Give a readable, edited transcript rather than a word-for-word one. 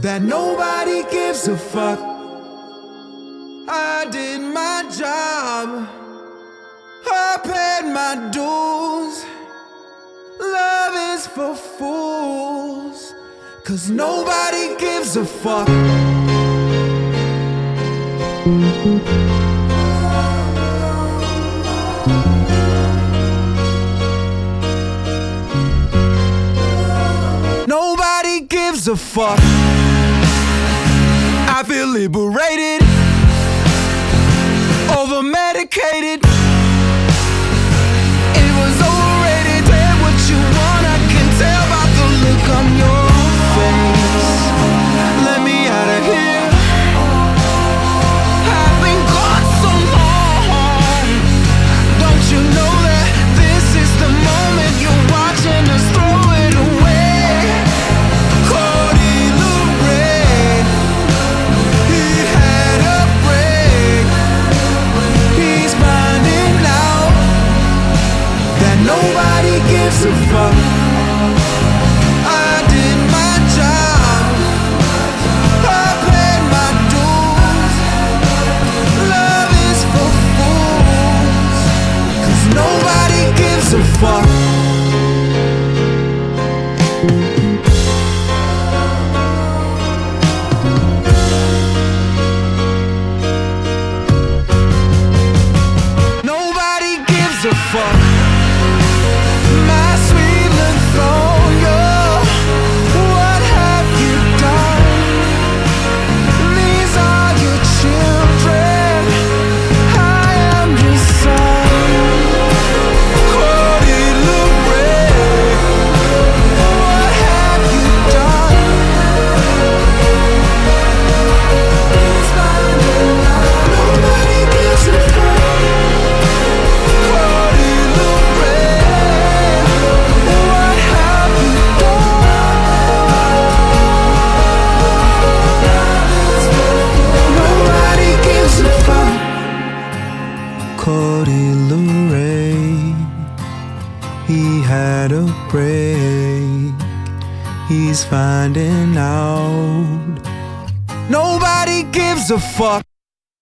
that nobody gives a fuck. I did my job, I paid my dues. Love is for fools, 'cause nobody gives a fuck. Nobody gives a fuck. I feel liberated, over medicated. It was overrated. Tell what you want, I can tell by the look on your face. Let me out of here, I've been gone so long. Don't you know that this is the moment you're watching us throw it away? Cody LeRae, he had a break. He's finding out that nobody gives a fuck. I did my job, I paid my dues. Love is for fools, 'cause nobody gives a fuck. Nobody gives a fuck. My sweet Lithonia, what have you done? These are your children, I am your son. Cody LeRae, what have you done? Please find out, nobody gives a fuck. Cody LeRae, what have you done? Nobody gives a fuck. Cody LeRae, he had a break. He's finding out. Nobody gives a fuck.